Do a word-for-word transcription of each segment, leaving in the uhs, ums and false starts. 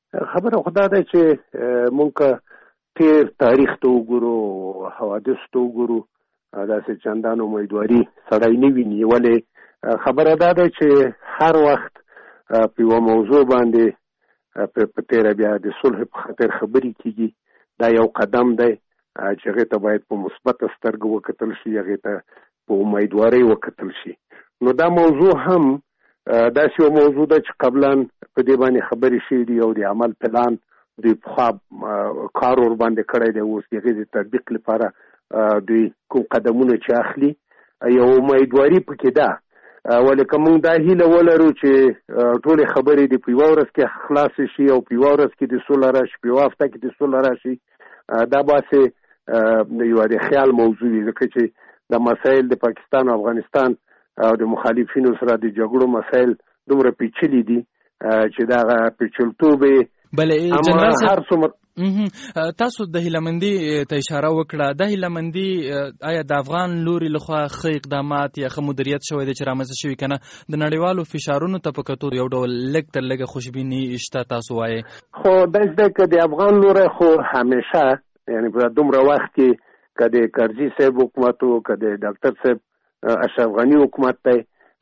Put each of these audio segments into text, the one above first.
خبره خدا ده چې مونږ تیر تاریخ ته وګورو، حوادث ته وګورو، داسې چندان امیدواري سړی نه ویني. ولې خبره دا ده چې هر وخت په یوه موضوع باندې په تیره بیا د صلح په خاطر خبرې کېږي. دا یو قدم دی چې هغې ته باید په مثبته سترګه وکتل شي، هغې ته په امیدوارۍ وکتل شي. نو دا موضوع هم داسې یو موضوع ده چې قبلا په دې باندې خبرې شوي دي او د عمل پلان دوی پخوا کار ور باندې کړی دی. اوس د هغې د تطبیق لپاره دوی کوم قدمونه چې اخلي، یو امیدواري پکې ده. ولې که موږ دا هیله ولرو چې ټولې خبرې د په یوه ورځ کې خلاصې شي او په یوه ورځ کې د سوله راشي، په یوه هفته کې د سوله راشي، دا باسې یوه د خیال موضوع وي. ځکه چې د مسایل د پاکستان او افغانستان او د مخالفینو سره د جګړو مسایل دومره پیچلي دي چې دغه پیچلتوب یې بلې جنرال صاحب تاسو د هیلهمندي ته اشاره وکړه. د هیلهمندي آیا د افغان لوري لخوا ښه اقدامات یا ښه مدیریت شوی دی چې رامنځته شوي که نه؟ د نړیوالو فشارونو ته په کتو یو ډول لږ تر لږه خوشبیني شته تاسو وایې؟ خو داسې دی که د افغان لوری خو همیشه یعنې په دومره وخت کې که د کرزي صاحب حکومت و که د ډاکټر صاحب اشرف غني حکومت دی،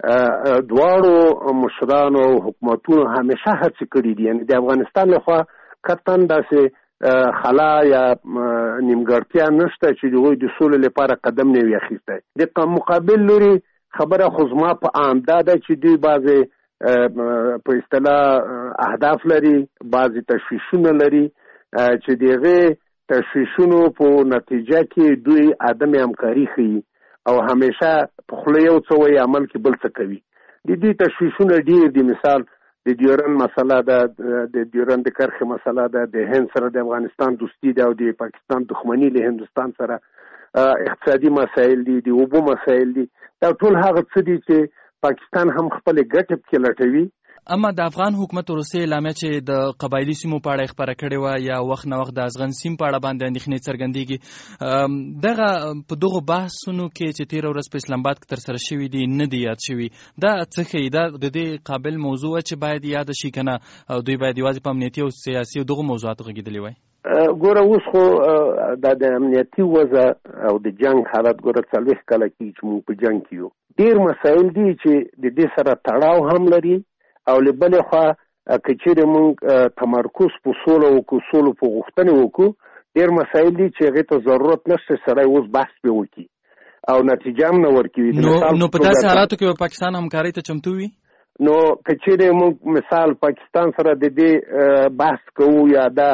دواړو مشرانو او حکومتونو همیشه هڅې کړي دي. یعنې د افغانستان لخوا قطعا داسې خلا یا نیمګړتیا نشته چې د هغوی د سولې لپاره قدم نه وي اخیستی. د مقابل لوري خبره خو زما په عام دا ده چې دوی بعضې په اصطلاح اهداف لري، بعضې تشویشونه لري چې د هغې تشویشونو په نتیجه کې دوی عدم همکاري ښیي او همیشه په خوله یو څه وایي، عمل کې بل څه کوي. د دې تشویشونه ډېر دي. مثال د ډیورن مسله ده، د ډیورن د کرښې مسله ده، د هند سره د افغانستان دوستي ده او د پاکستان دښمني له هندوستان سره، اقتصادي مسایل دي، د اوبو مسایل دي. دا ټول هغه څه دي چې پاکستان هم خپلې ګټې پکې لټوي. اما د افغان حکومت وروستۍ اعلامیه چې د قبایلي سیمو په اړه خبره کړې وه یا وخت نه وخت د ازغن سیم په اړه باندې اندېښنې څرګندېږي، دغه په دغو بحثونو کې چې تېره ورځ په اسلام آباد کې ترسره شوي دي نه دي یاد شوي، دا څه ښیي؟ دا د دې قابل موضوع چې باید یاده شي که نه؟ دوی باید یوازې په امنیتي او سیاسي او دغو موضوعاتو غږېدلي وای؟ ګوره اوس خو دا د امنیتي وضع او د جنګ حالت ګوره څلوېښت کاله کېږي چې موږ په جنګ کې یو. ډېر مسایل دي چې د دې سره تړاو هم لري او له بلې خوا که چیرې موږ تمرکز په سوله وکړو، سولو په غوښتنې وکړو، ډېر مسایل دي چې هغې ته ضرورت نشته سړی اوس بحث پرې وکړي او نتیجه هم نه ورکوي. نو په داسې حالاتو کې به پاکستان همکارۍ ته چمتو وي؟ نو که چیرې موږ مثال پاکستان سره د دې بحث کوو یا دا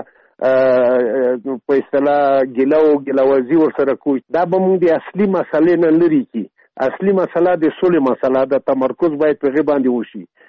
په اصطلاح ګیله او ګیلهوازي ورسره کوو، دا به موږ د اصلي مسلې نه لرې کړي. اصلي مسله د سولې مسله ده، تمرکز باید په هغې باندې وشي.